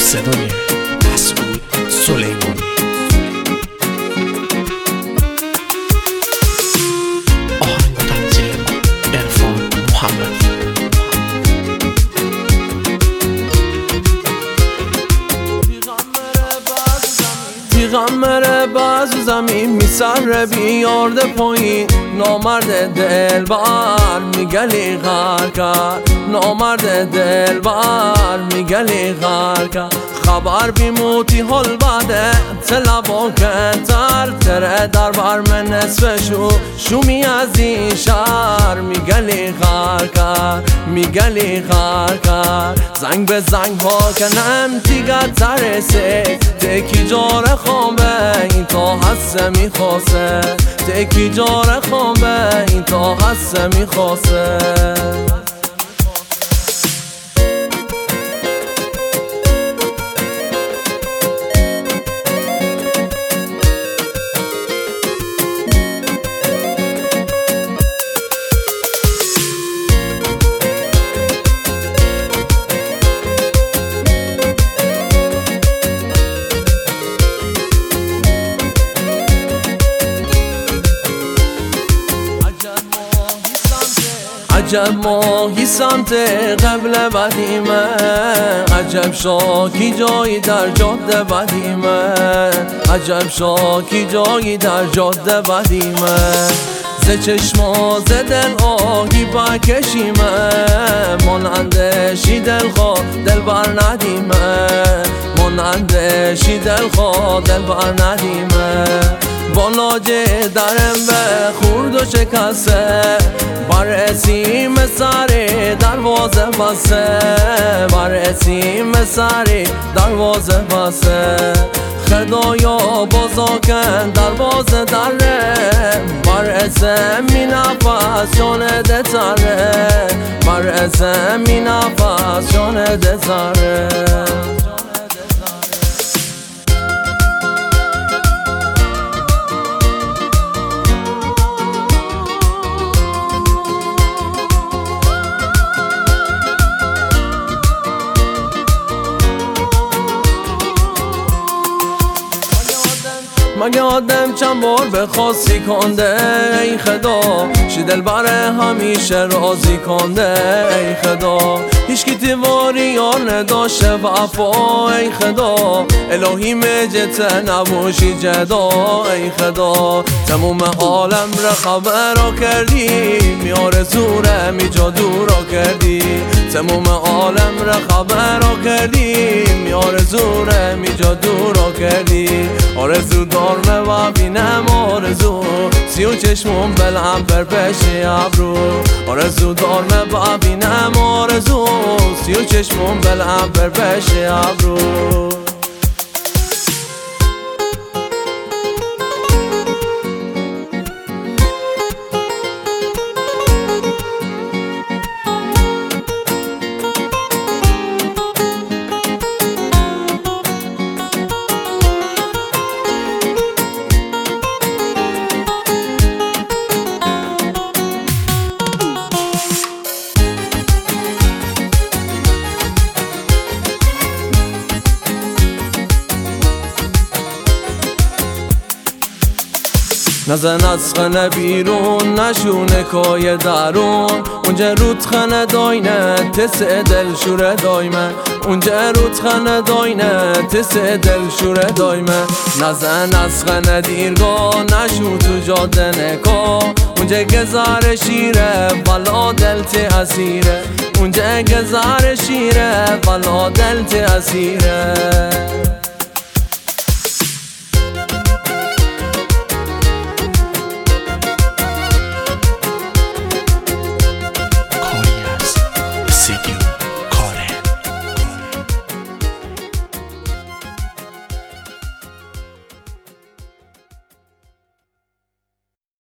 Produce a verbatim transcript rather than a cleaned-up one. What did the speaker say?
صدای مسعود سلیمانی. آهنگ و تنظیم عرفان محمد. پیغمبر باز زمین میسر بیارده پایین، نامرد دلبر میگلی غر کرد، نامرد دلبر میگلی غر کرد. خبر بیموتی حال بعده تلبا کنتر، تره در بر من نصف شو شومی از این شهر میگلی غر کرد، میگلی غر کرد. زنگ به زنگ ها کنم دیگر ترسه، تکی جاره خوابه این تا هسته میخواسته، تکی جاره خوابه این تا هسته میخواسته. عجب ماهی سمت قبل بدیمه، عجب شاکی جایی در جاده بدیمه، عجب شاکی جایی در جاده بدیمه. ز چشما ز دل آهی بکشیمه، مانندشی دل خواه دل بر ندیمه، مانندشی دل خواه دل بر ندیمه. با لاجه درم به خورد و شکسته، برسیم سری دروازه بسته، برسیم سری دروازه بسته. خدایا بازا کن دروازه دره، برسه می نفس جانده تره، برسه می نفس جانده تره. مگه آدم چند بار بخواستی کنده ای خدا، شی دل بره همیشه راضی کنده ای خدا. هیچکی تیواری یار نداشته وفا ای خدا، الهی مجت نباشی جدا ای خدا. تموم عالم را خبر را کردی، میار زوره می جادو را کردی، تموم عالم را خبر را کردی، میار زوره می جادو را کردی. آرزو دارمه و بینم آرزو، سی و چشمون بلم پر پیش ابرو، آرزو دارمه و بینم آرزو، سی و چشمون بلم پر پیش ابرو. نزن از خانه بیرون نشونه کای درون، اونجا رود خانه داینه تس دل شوره دایمه، اونجا رود خانه داینه تس دل شوره دایمه. نزن از خانه دیرگاه نشو تو جاده نکا، اونجا گذار شیره بالا دلت اسیره، اونجا گذار شیره بالا دلت اسیره.